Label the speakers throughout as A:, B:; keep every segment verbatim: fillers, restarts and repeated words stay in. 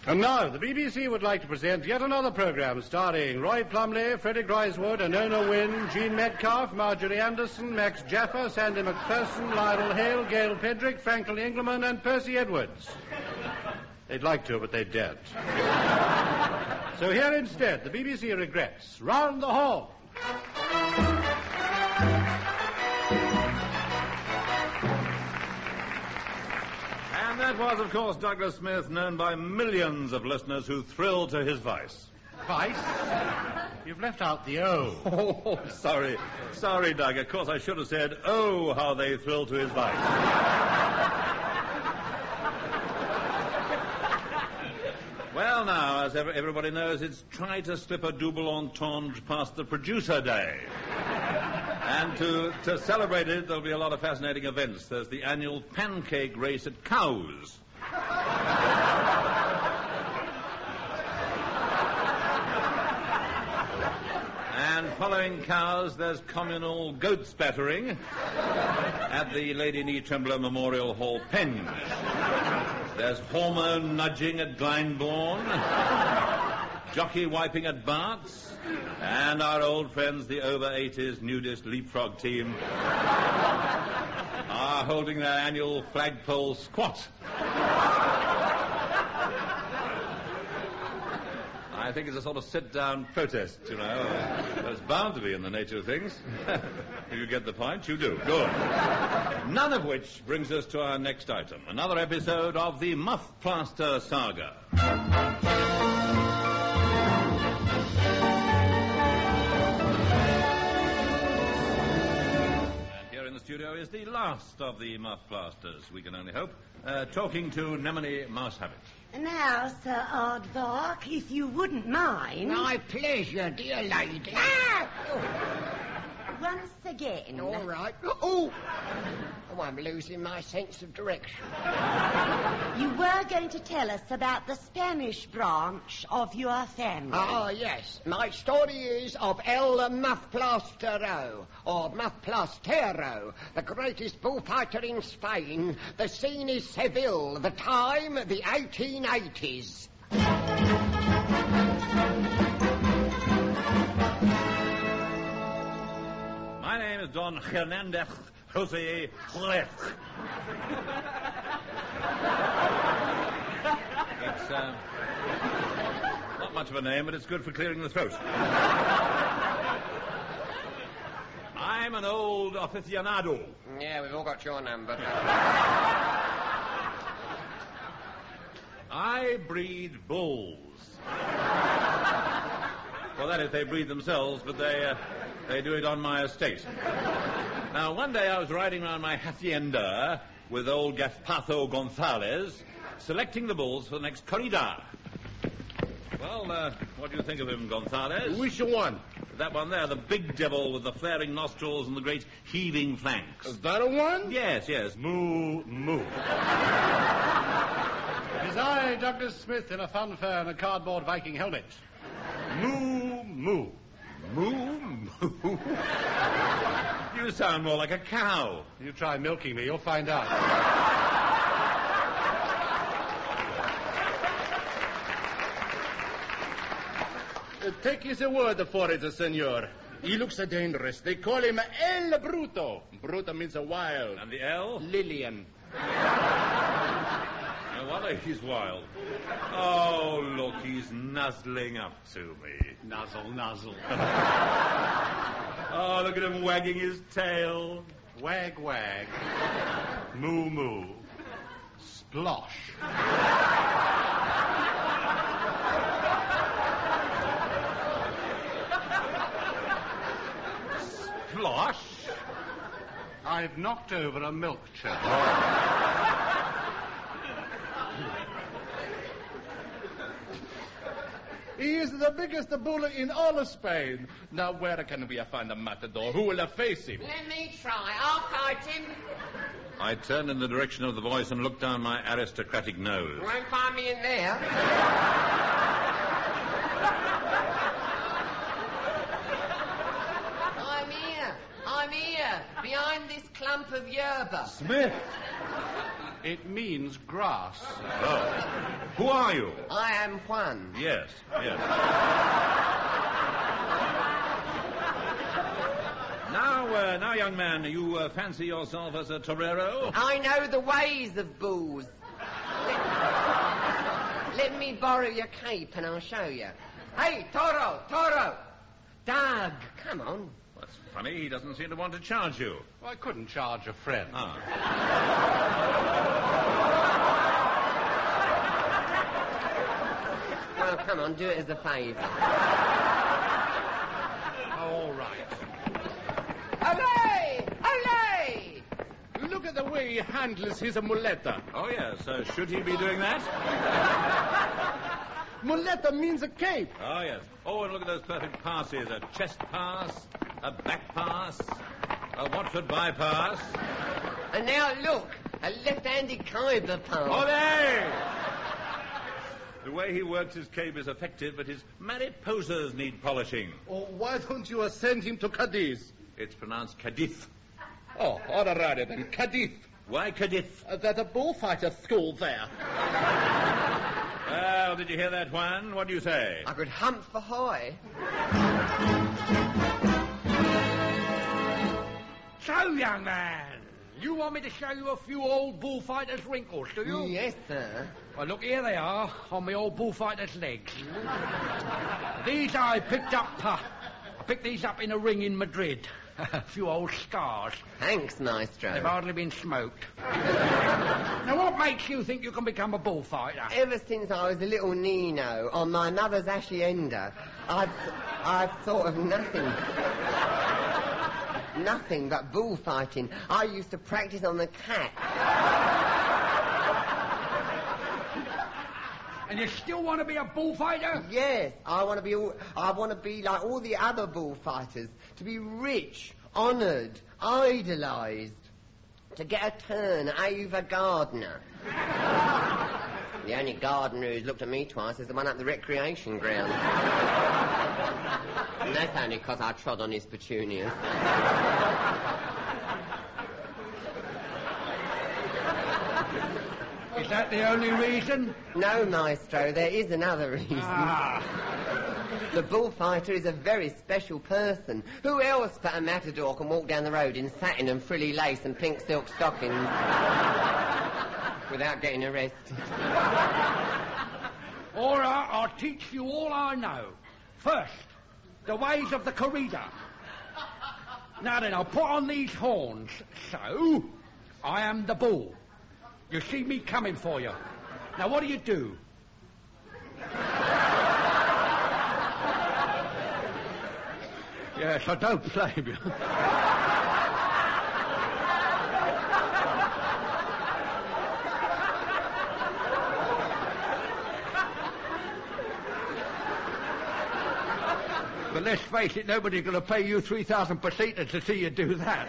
A: And now, the B B C would like to present yet another programme starring Roy Plumley, Freddie Griswold, Anona Wynne, Jean Metcalf, Marjorie Anderson, Max Jaffa, Sandy McPherson, Lionel Hale, Gail Pedrick, Franklin Ingleman, and Percy Edwards. They'd like to, but they daren't. So here instead, the B B C regrets Round the Hall.
B: And that was, of course, Douglas Smith, known by millions of listeners who thrilled to his vice.
A: Vice? You've left out the O.
B: Oh, sorry. Sorry, Doug. Of course, I should have said, oh, how they thrilled to his vice. Well, now, as everybody knows, it's try to slip a double entendre past the producer day. And to, to celebrate it, there'll be a lot of fascinating events. There's the annual pancake race at Cowes. And following Cowes, there's communal goat spattering at the Lady Knee Trembler Memorial Hall, Penge. There's hormone nudging at Glyndebourne, jockey wiping at Barts, and our old friends, the over eighties nudist leapfrog team, are holding their annual flagpole squat. I think it's a sort of sit-down protest, you know. There's bound to be in the nature of things. If you get the point, you do. Good. None of which brings us to our next item, another episode of the Muff Plaster Saga. And here in the studio is the last of the Muff Plasters, we can only hope, uh, talking to Nemone Mousehabit.
C: Now, Sir Aardvark, if you wouldn't mind...
D: My pleasure, dear lady.
C: Ah! Oh. Once again.
D: All right. Oh! Oh, I'm losing my sense of direction.
C: You were going to tell us about the Spanish branch of your family.
D: Ah, yes. My story is of El Muffplastero, or Muffplastero, the greatest bullfighter in Spain. The scene is Seville, the time, the eighteen eighties.
B: My name is Don Hernandez Jose Jorge. It's uh, not much of a name, but it's good for clearing the throat. I'm an old aficionado.
D: Yeah, we've all got your number.
B: I breed bulls. Well, that is, they breed themselves, but they uh, they do it on my estate. Now, one day I was riding around my hacienda with old Gaspacho Gonzalez, selecting the bulls for the next corrida. Well, uh, what do you think of him, Gonzalez?
A: Which one?
B: That one there, the big devil with the flaring nostrils and the great heaving flanks.
A: Is that a one?
B: Yes, yes. Moo, moo.
A: It is I, Douglas Smith, in a funfair and a cardboard Viking helmet. Moo, moo.
B: Moo, moo. You sound more like a cow.
A: You try milking me, you'll find out. Uh, take his word for it, senor. He looks uh, dangerous. They call him El Bruto. Bruto means a wild.
B: And the L?
A: Lillian.
B: No wonder he's wild. Oh, look, he's nuzzling up to me.
A: Nuzzle, nuzzle.
B: Oh, look at him wagging his tail.
A: Wag, wag. Moo, moo. Splosh.
B: Splosh?
A: I've knocked over a milk churn. He is the biggest bull in all of Spain. Now, where can we find a matador? Who will face him?
D: Let me try. I'll fight him.
B: I turned in the direction of the voice and looked down my aristocratic nose.
D: You won't find me in there. I'm here. I'm here. Behind this clump of yerba.
B: Smith!
A: It means grass.
B: Oh. Who are you?
D: I am Juan.
B: Yes, yes. Now, uh, now, young man, you uh, fancy yourself as a torero?
D: I know the ways of bulls. Let, let me borrow your cape and I'll show you. Hey, Toro, Toro! Doug, come on.
B: That's funny. He doesn't seem to want to charge you.
A: Well, I couldn't charge a friend.
B: Ah.
D: Well, come on, do it as a favour.
A: All right.
D: Olé! Olé!
A: Look at the way he handles his muleta.
B: Oh, yes. Uh, should he be doing that?
A: Muleta means a cape.
B: Oh, yes. Oh, and look at those perfect passes. A chest pass, a back pass, a Watford bypass.
D: And now look, a left-handed Khyber pass.
B: Ole! The way he works his cape is effective, but his mariposas need polishing.
A: Oh, why don't you send him to Cadiz?
B: It's pronounced Cadiz.
A: Oh, all right then, Cadiz.
B: Why Cadiz?
A: Uh, there's a bullfighter school there.
B: Well, did you hear that, Juan? What do you say?
D: I could hunt for high.
E: So, young man, you want me to show you a few old bullfighters' wrinkles, do you?
D: Yes, sir.
E: Well, look, here they are, on my old bullfighter's legs. These I picked up, uh, I picked these up in a ring in Madrid. A few old scars.
D: Thanks, Maestro.
E: They've hardly been smoked. Now, what makes you think you can become a bullfighter?
D: Ever since I was a little Nino on my mother's hacienda, I've, I've thought of nothing. Nothing but bullfighting. I used to practice on the cat.
E: And you still want to be a bullfighter?
D: Yes, I want to be. All, I want to be like all the other bullfighters. To be rich, honoured, idolised. To get a turn at Ava Gardner. The only gardener who's looked at me twice is the one at the recreation ground. And that's only because I trod on his petunias.
E: Is that the only reason?
D: No, Maestro, there is another reason.
E: Ah.
D: The bullfighter is a very special person. Who else but a matador can walk down the road in satin and frilly lace and pink silk stockings without getting arrested?
E: All right, I'll teach you all I know. First, the ways of the corrida. Now then, I'll put on these horns. So, I am the bull. You see me coming for you. Now, what do you do? Yes, I don't blame you. But let's face it, nobody's going to pay you three thousand pesetas to see you do that.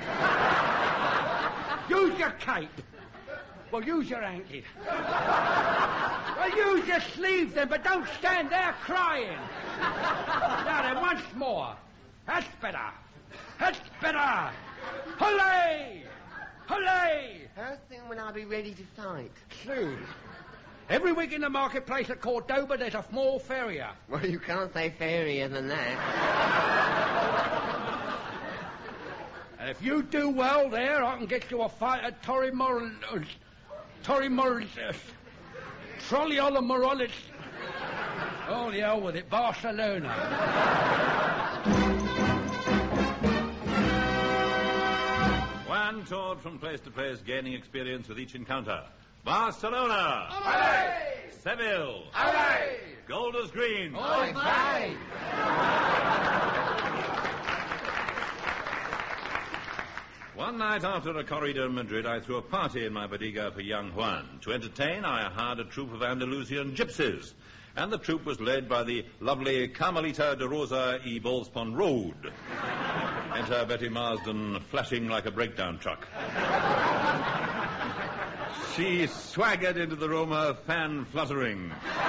E: Use your cape. Well, use your hanky. Well, use your sleeves then, but don't stand there crying. Now then, once more. That's better. That's better. Hooray! Hooray!
D: How soon will I be ready to fight?
E: Soon. Every week in the marketplace at Cordoba, there's a small feria.
D: Well, you can't say fairier than that.
E: And if you do well there, I can get you a fight at Torre Morales. Torre Morales. Trolliola Morales. Oh, the hell with it. Barcelona.
B: Juan toured from place to place, gaining experience with each encounter. Barcelona!
E: Olé!
B: Seville!
E: Olé!
B: Golders Green!
E: Olé! Olé!
B: One night after a corrida in Madrid, I threw a party in my bodega for young Juan. To entertain, I hired a troupe of Andalusian gypsies, and the troupe was led by the lovely Carmelita de Rosa y Ballspond Road. Enter Betty Marsden, flashing like a breakdown truck. She swaggered into the room, her fan fluttering.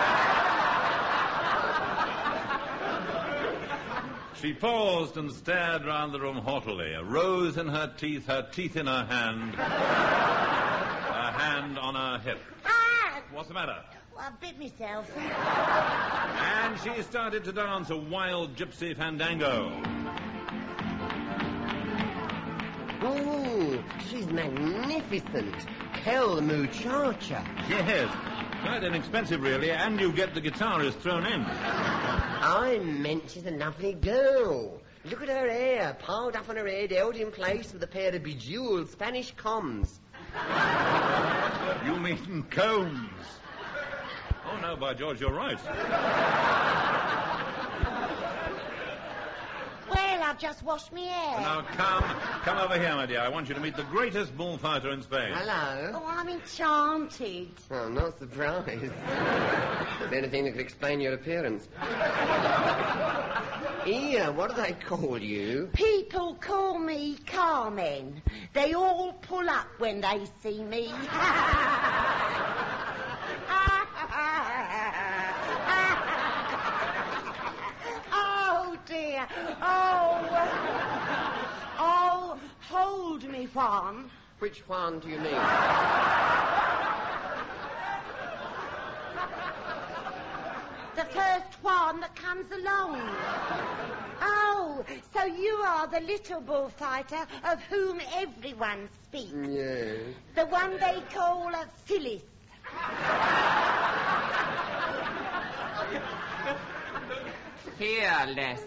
B: She paused and stared round the room haughtily, a rose in her teeth, her teeth in her hand, her hand hand on her hip.
C: Ah!
B: What's the matter?
C: Well, I bit myself.
B: And she started to dance a wild gypsy fandango.
D: Oh, she's magnificent. Quelle muchacha.
B: Yes, quite inexpensive, really, and you get the guitarist thrown in.
D: I meant she's a lovely girl. Look at her hair, piled up on her head, held in place with a pair of bejeweled Spanish combs.
B: You mean combs? Oh, no, by George, you're right.
C: Well, I've just washed my hair.
B: Now, come, come over here, my dear. I want you to meet the greatest bullfighter in Spain.
D: Hello.
C: Oh, I'm enchanted.
D: Oh, I'm not surprised. Is there anything that could explain your appearance? Here, what do they call you?
C: People call me Carmen. They all pull up when they see me. Oh, dear. Oh. Oh, hold me, Juan.
D: Which one do you mean?
C: The first one that comes along. Oh, so you are the little bullfighter of whom everyone speaks.
D: Yes.
C: The one they call a Phyllis.
D: Fearless.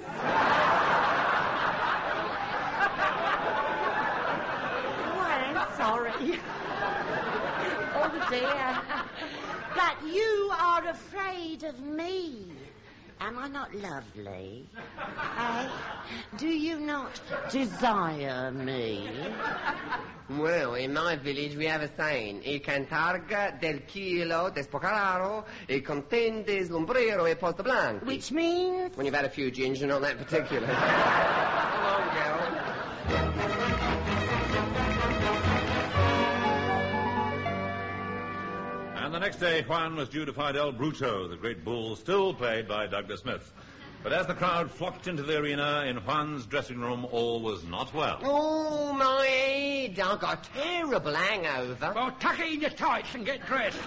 C: Oh, I'm sorry. Oh, dear. But you are afraid of me. Am I not lovely? Eh? Do you not desire me?
D: Well, in my village we have a saying. Il cantarga del kilo de spocararo e contende slumbrero e posta blanca.
C: Which means?
D: When you've had a few gins, you're not that particular. Come on, girl.
B: And the next day, Juan was due to fight El Bruto, the great bull still played by Douglas Smith. But as the crowd flocked into the arena, in Juan's dressing room, all was not well.
D: Oh, my head. I've got a terrible hangover.
E: Well, tuck it in your tights and get dressed.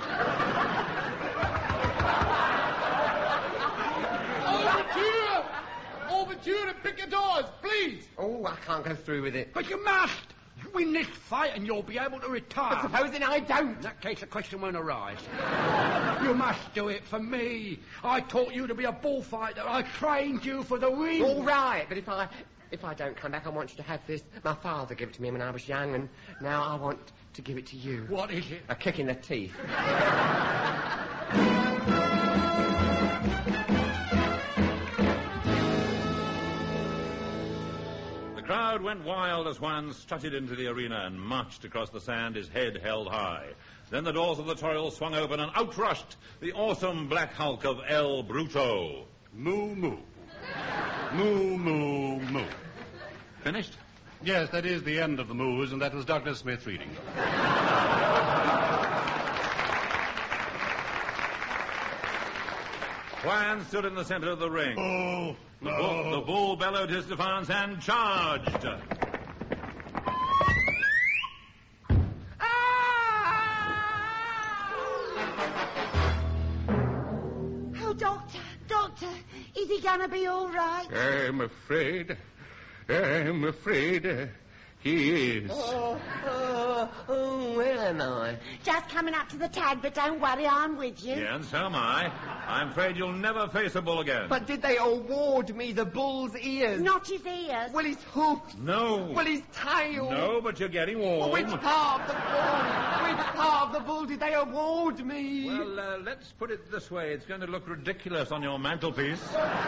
A: Overture! Overture and pick your doors, please!
D: Oh, I can't go through with it.
E: But you must. You win this fight and you'll be able to retire.
D: But supposing I don't?
E: In that case, the question won't arise. You must do it for me. I taught you to be a bullfighter. I trained you for the ring.
D: All right, but if I... If I don't come back, I want you to have this. My father gave it to me when I was young, and now I want to give it to you.
E: What is it?
D: A kick in the teeth.
B: The crowd went wild as Juan strutted into the arena and marched across the sand, his head held high. Then the doors of the Toil swung open and out rushed the awesome black hulk of El Bruto.
A: Moo, moo. Moo, moo, moo.
B: Finished?
A: Yes, that is the end of the moves, and that was Doctor Smith reading.
B: Juan stood in the center of the ring.
A: Oh,
B: The bull, the bull bellowed his defiance and charged.
C: Oh, Doctor, Doctor, is he going to be all right?
F: I'm afraid. I'm afraid uh, he is.
D: Oh, oh, oh, where am I?
C: Just coming up to the tag, but don't worry, I'm with you.
B: Yeah, and so am I. I'm afraid you'll never face a bull again.
D: But did they award me the bull's ears?
C: Not his ears.
D: Well, his hoofs.
B: No.
D: Well, his tail.
B: No, but you're getting warm.
D: Well, which part of the bull? Which part of the bull did they award me?
B: Well, uh, let's put it this way. It's going to look ridiculous on your mantelpiece.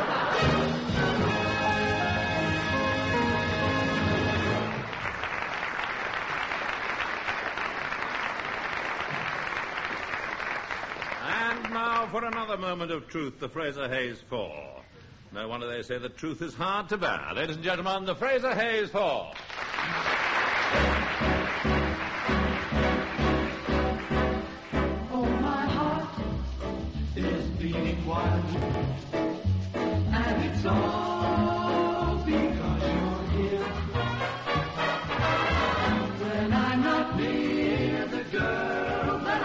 B: And now for another moment of truth, the Fraser Hayes Four. No wonder they say that truth is hard to bear. Ladies and gentlemen, the Fraser Hayes Four.
G: Oh, my heart is beating wildly, and it's all because you're here. When I'm not near, the girl that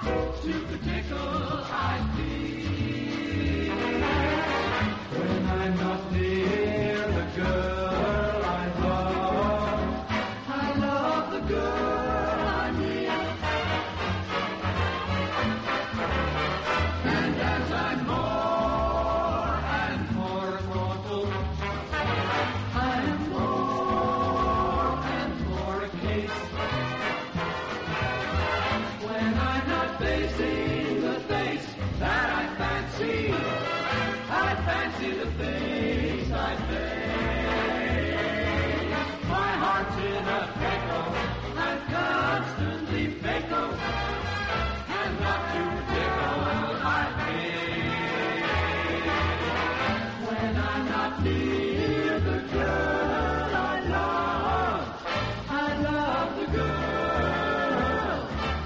G: to the tickle I feel. When I'm not near the girl I love, I love the girl I'm near. And as I'm more and more immortal, I am more and more a case. When I'm not facing the face that I fancy, I fancy the face I face. My heart's in a pickle, I'm constantly fickle, and not to tickle I feel. When I'm not near the girl I love, I love the girl.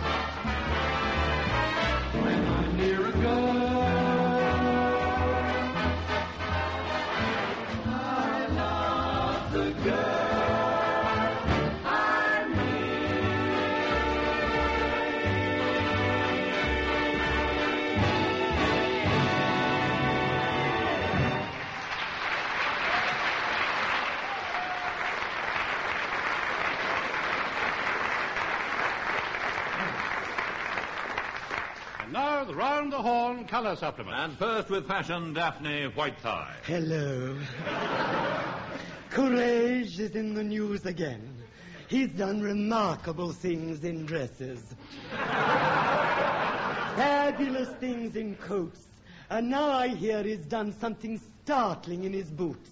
G: When I'm near a girl, I love the girl I'm
A: And now, the Round the Horn colour supplement.
B: And first with fashion, Daphne Whitethigh.
H: Hello. Courage is in the news again. He's done remarkable things in dresses. Fabulous things in coats. And now I hear he's done something startling in his boots.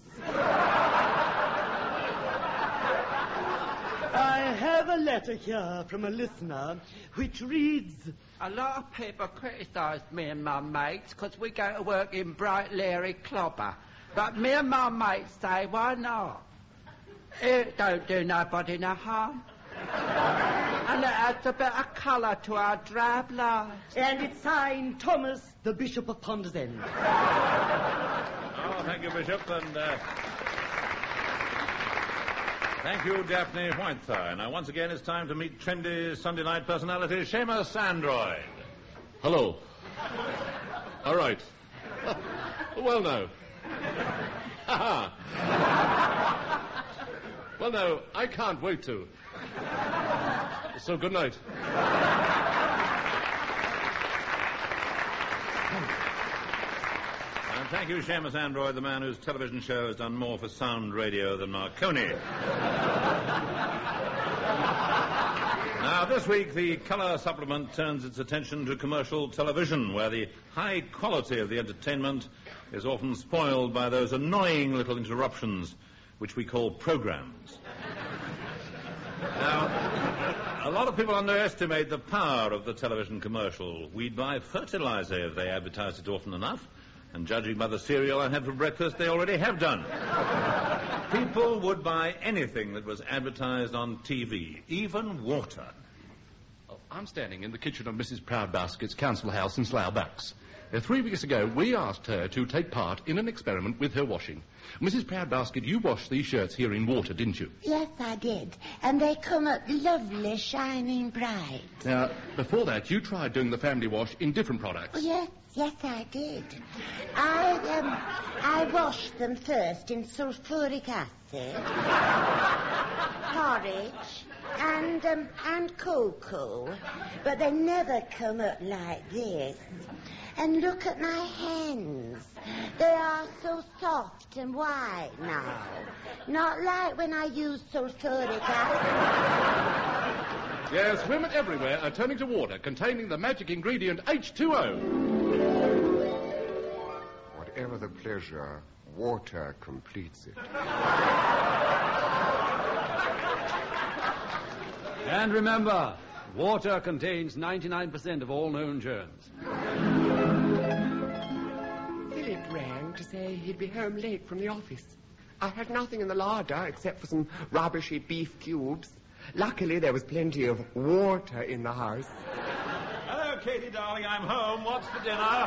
H: I have a letter here from a listener which reads...
E: A lot of people criticised me and my mates because we go to work in bright, leery clobber. But me and my mates say, why not? It don't do nobody no harm. And it adds a bit of colour to our drab lives.
H: And it's signed Thomas, the Bishop of Ponders End.
B: Oh, thank you, Bishop, and uh, thank you, Daphne Whitethigh. Now, once again, it's time to meet trendy Sunday night personality, Seamus Android.
F: Hello. All right. Well, no. Ha-ha. Well, no, I can't wait to. So, good night.
B: And thank you, Seamus Android, the man whose television show has done more for sound radio than Marconi. Now, this week, the colour supplement turns its attention to commercial television, where the high quality of the entertainment is often spoiled by those annoying little interruptions which we call programs. Now, a lot of people underestimate the power of the television commercial. We'd buy fertilizer if they advertised it often enough, and judging by the cereal I had for breakfast, they already have done. People would buy anything that was advertised on T V, even water.
I: Oh, I'm standing in the kitchen of Missus Proudbasket's council house in Slough Bucks. Uh, three weeks ago, we asked her to take part in an experiment with her washing. Missus Proudbasket, you washed these shirts here in water, didn't you?
C: Yes, I did. And they come up lovely, shining bright.
I: Now, before that, you tried doing the family wash in different products.
C: Oh, yes, yes, I did. I, um, I washed them first in sulphuric acid, porridge, and, um, and cocoa. But they never come up like this. And look at my hands. They are so soft and white now. Not like when I used sulphuric acid.
I: Yes, women everywhere are turning to water containing the magic ingredient H two O.
J: Whatever the pleasure, water completes it.
K: And remember, water contains ninety-nine percent of all known germs.
D: Philip rang to say he'd be home late from the office. I had nothing in the larder except for some rubbishy beef cubes. Luckily, there was plenty of water in the house.
B: Hello, Katie, darling. I'm home. What's for dinner?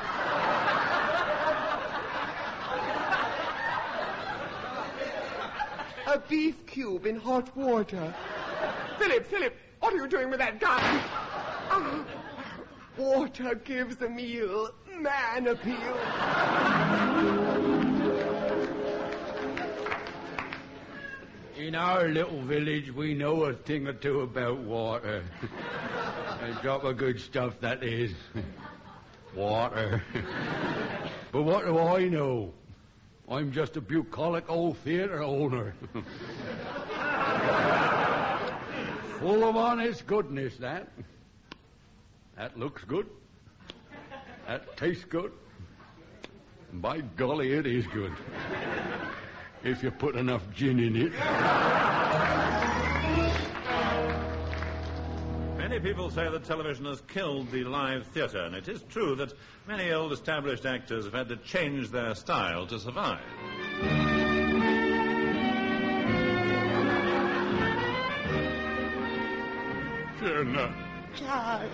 D: A beef cube in hot water. Philip, Philip, what are you doing with that gun? Oh. Water gives a meal, man appeal.
E: In our little village, we know a thing or two about water. A drop of good stuff, that is. Water. But what do I know? I'm just a bucolic old theatre owner. Full of honest goodness, that. That looks good. That tastes good. And by golly, it is good. If you put enough gin in it.
B: Many people say that television has killed the live theatre, and it is true that many old established actors have had to change their style to survive.
E: Fiona,
H: Charles.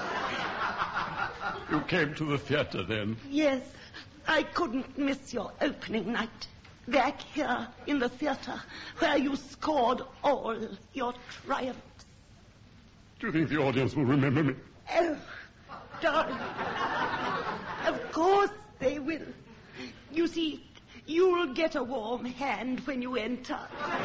E: you came to the theatre then?
H: Yes, I couldn't miss your opening night. Back here in the theatre, where you scored all your triumphs.
E: Do you think the audience will remember me?
H: Oh, darling. Of course they will. You see, you'll get a warm hand when you enter.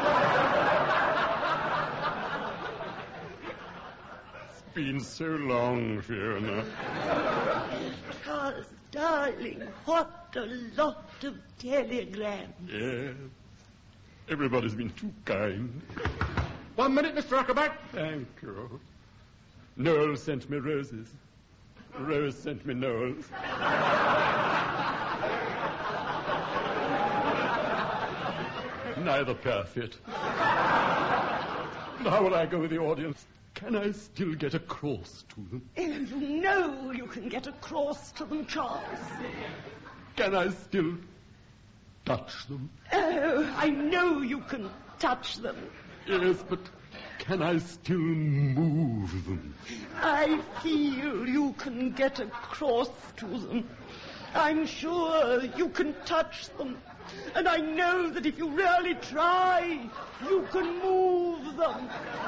E: It's been so long, Fiona.
H: Charles, darling, what a lot of telegrams.
E: Yeah. Everybody's been too kind.
I: One minute, Mister Huckaback.
E: Thank you. Noel sent me roses. Rose sent me Noels. Neither pair fit. How will I go with the audience? Can I still get across to them?
H: Oh, you know you can get across to them, Charles.
E: Can I still touch them?
H: Oh, I know you can touch them.
E: Yes, but can I still move them?
H: I feel you can get across to them. I'm sure you can touch them. And I know that if you really try, you can move them.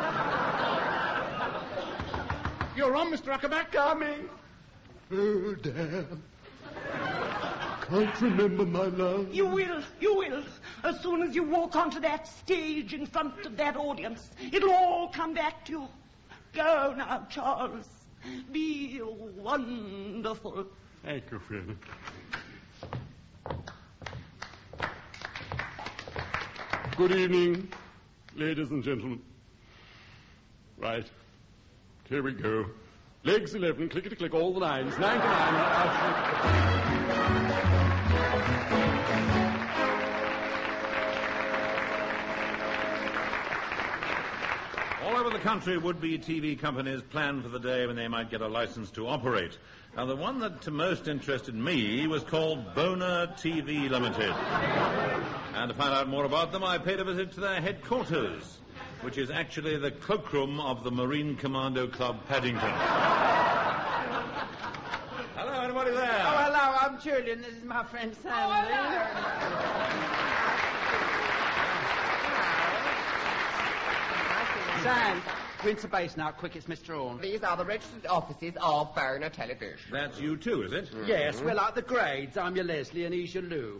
I: You're on, Mister Huckaback.
H: Coming.
E: Oh, damn. Can't remember my love.
H: You will, you will. As soon as you walk onto that stage in front of that audience, it'll all come back to you. Go now, Charles. Be wonderful.
E: Thank you, Fiona. Good evening, ladies and gentlemen. Right. Here we go. Legs eleven, clickety-click, all the nines. ninety-nine.
B: All over the country, would-be T V companies plan for the day when they might get a license to operate. Now, the one that most interested me was called Boner T V Limited. And to find out more about them, I paid a visit to their headquarters, which is actually the cloakroom of the Marine Commando Club, Paddington. Hello, anybody there?
L: Oh, hello, I'm Julian. This is my friend Sandy. Sam, Windsor Base now, quick, it's Mister Orne.
D: These are the registered offices of Boner Television.
B: That's you too, is it?
L: Mm-hmm. Yes, we're like the grades. I'm your Leslie and he's your Lou.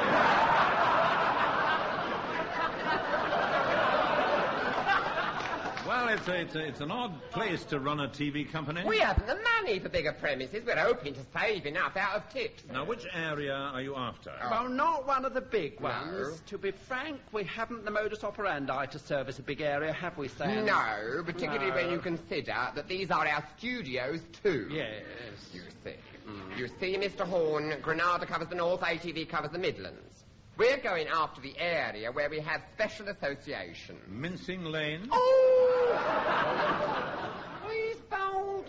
B: Well, it's, a, it's, a, it's an odd place to run a T V company.
D: We haven't the money for bigger premises. We're hoping to save enough out of tips.
B: Now, which area are you after?
L: Well, not one of the big ones.
D: No.
L: To be frank, we haven't the modus operandi to service a big area, have we, Sam?
D: No, particularly
L: No.
D: when you consider that these are our studios, too.
L: Yes.
D: You see. Mm. You see, Mister Horn, Granada covers the north, A T V covers the Midlands. We're going after the area where we have special association.
B: Mincing Lane?
D: Oh! He's bold.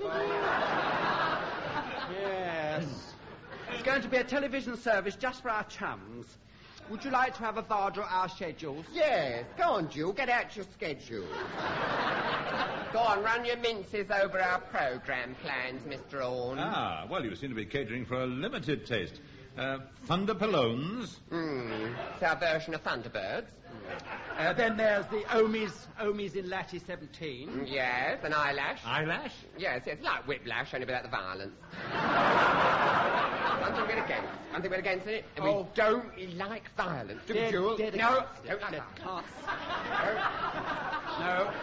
L: Yes. It's going to be a television service just for our chums. Would you like to have a Vardra our schedules?
D: Yes. Go on, Jewel. Get out your schedule. Go on, run your minces over our programme plans, Mister Orne.
B: Ah, well, you seem to be catering for a limited taste. Uh, Thunder Palones.
D: Hmm. It's our version of Thunderbirds.
E: Uh, then there's the Omies, Omies in Latty seventeen.
D: Yes, an eyelash.
B: Eyelash?
D: Yes, yes, like whiplash, only without the violence. One thing we're against. One thing we're against it. And
E: Oh.
D: we don't like violence. Do we,
E: Dead-
D: Jules?
E: dead
D: No,
E: against it.
D: don't like
E: Dead
D: that.
E: No.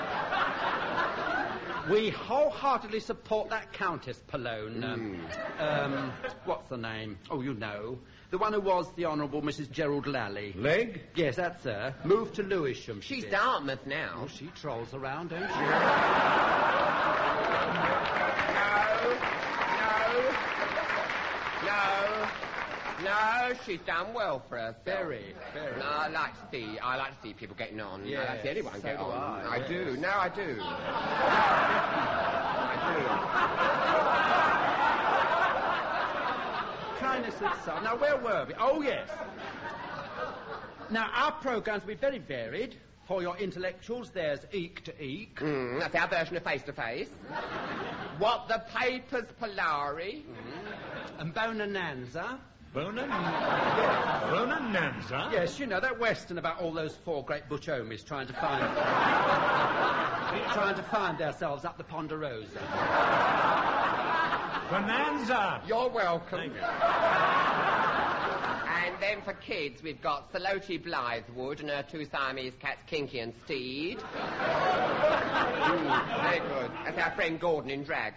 E: We wholeheartedly support that Countess Palone. Um, um, what's the name? Oh, you know. The one who was the Honourable Missus Gerald Lally.
B: Leg?
E: Yes, that's her. Moved to Lewisham. she
D: She's
E: did.
D: Dartmouth now.
E: Oh, she trolls around, don't she?
D: No, no, she's done well for herself.
E: Very, very.
D: No, I like to see, I like to see people getting on.
E: Yes,
D: I like to see anyone
E: so
D: get
E: do
D: on.
E: I, yes.
D: do. No, I do.
E: Kindness itself. Now, where were we? Oh, yes. Now, our programmes will be very varied. For your intellectuals, there's Eek to Eek.
D: Mm, that's our version of face to face. What the papers, Polari.
E: And Bonanza.
B: Bonan? Bonanza?
E: Yes, you know, that western about all those four great butch homies trying to find... trying to find themselves up the Ponderosa.
B: Bonanza!
D: You're welcome.
B: Thank you.
D: And then for kids, we've got Salochi Blythewood and her two Siamese cats, Kinky and Steed. mm, very good. That's our friend Gordon in drag.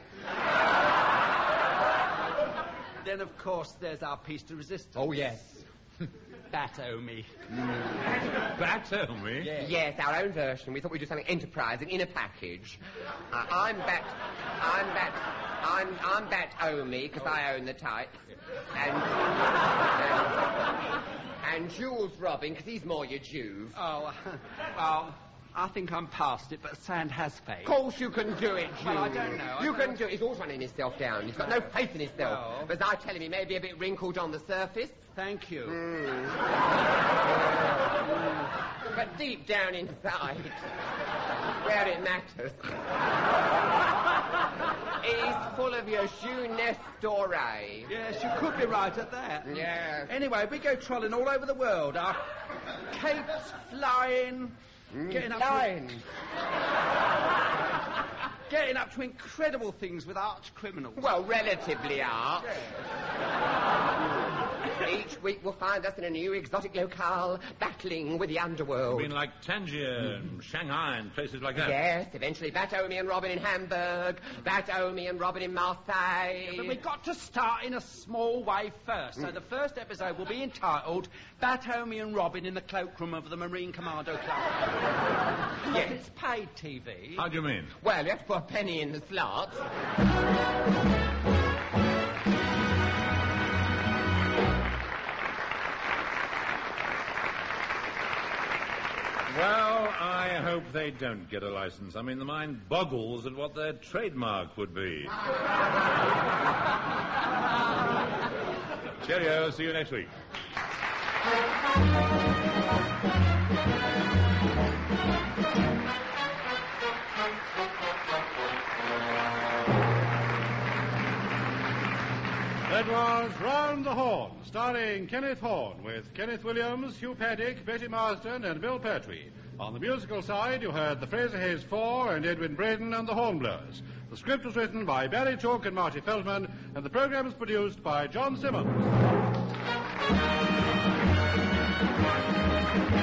E: Then, of course, there's our piece de resistance.
D: Oh, yes.
E: Bat-O-Me.
B: Bat-O-Me?
E: Yes.
D: Yes, our own version. We thought we'd do something enterprising in a package. Uh, I'm Bat... I'm Bat... I'm, I'm Bat-O-Me, because I own the tights. And... and, and Jules Robin, because he's more your Juve.
E: Oh, well, I think I'm past it, but Sand has faith.
D: Of course you can do it, Jules.
E: Well, I don't know. I
D: You
E: don't
D: can
E: know.
D: do it. He's always running himself down. He's got no faith in himself.
E: Well.
D: But as I tell him, he may be a bit wrinkled on the surface.
E: Thank you.
D: Mm. But deep down inside, where it matters, he's full of your jeunesse dorée.
E: Yes, you could be right at that.
D: Yes.
E: Anyway, we go trolling all over the world. Our capes flying, getting up
D: Flying.
E: To, getting up to incredible things with arch criminals.
D: Well, relatively art. Each week we'll find us in a new exotic locale, battling with the underworld.
B: I mean, like Tangier and Shanghai and places like that?
D: Yes, eventually Bat-O-Me and Robin in Hamburg, Bat-O-Me and Robin in Marseille.
E: But we've got to start in a small way first. So the first episode will be entitled Bat-O-Me and Robin in the cloakroom of the Marine Commando Club.
D: Yes.
E: It's paid T V.
B: How do you mean?
D: Well, you have to put a penny in the slot.
B: Well, I hope they don't get a license. I mean, the mind boggles at what their trademark would be. Cheerio, see you next week.
A: That was Round the Horn, starring Kenneth Horne, with Kenneth Williams, Hugh Paddick, Betty Marsden, and Bill Pertwee. On the musical side, you heard the Fraser Hayes Four and Edwin Braden and the Hornblowers. The script was written by Barry Chalk and Marty Feldman, and the program is produced by John Simmons.